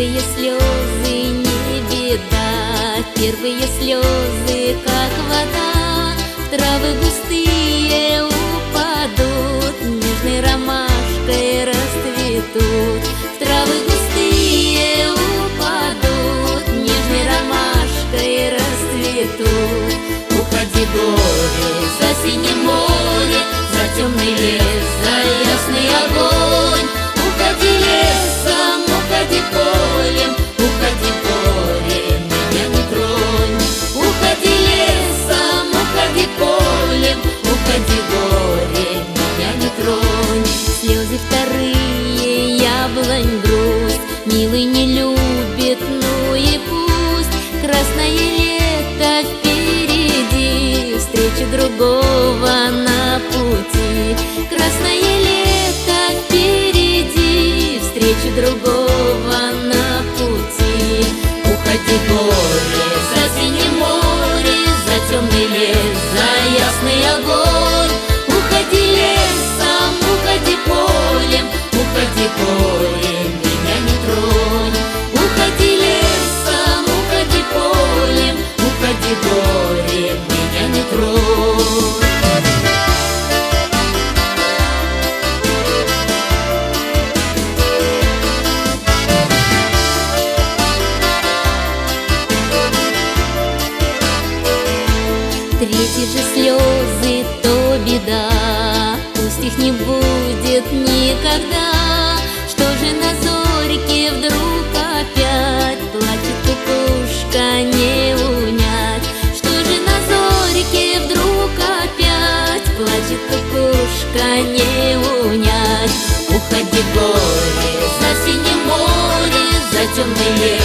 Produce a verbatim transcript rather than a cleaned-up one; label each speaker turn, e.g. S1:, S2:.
S1: Первые слезы не беда, первые слезы, как вода, в травы густые упадут, нежной ромашкой расцветут. В травы густые упадут, нежной ромашкой расцветут. Уходи, горе, за синее море, за темный лес, за ясный огонь. Уходи лесом, уходи полем, уходи, горе, меня не тронь. Уходи лесом, уходи полем, уходи, горе, меня не тронь. Слезы вторые, яблонь грусть, милый не любит, ну и пусть. Красное лето впереди, встреча другого на пути. Красное лето впереди, встреча другого на пути. Уходи, горе, за синее море, за темный лес, за ясный огонь. Уходи лесом, уходи полем, уходи, горе, меня не тронь. Уходи лесом, уходи полем, уходи, горе, меня не тронь. Третьи же слезы, то беда, пусть их не будет никогда. Что же на зорьке вдруг опять плачет кукушка, не унять? Что же на зорьке вдруг опять плачет кукушка, не унять? Уходи, горе, за синее море, за темный лес,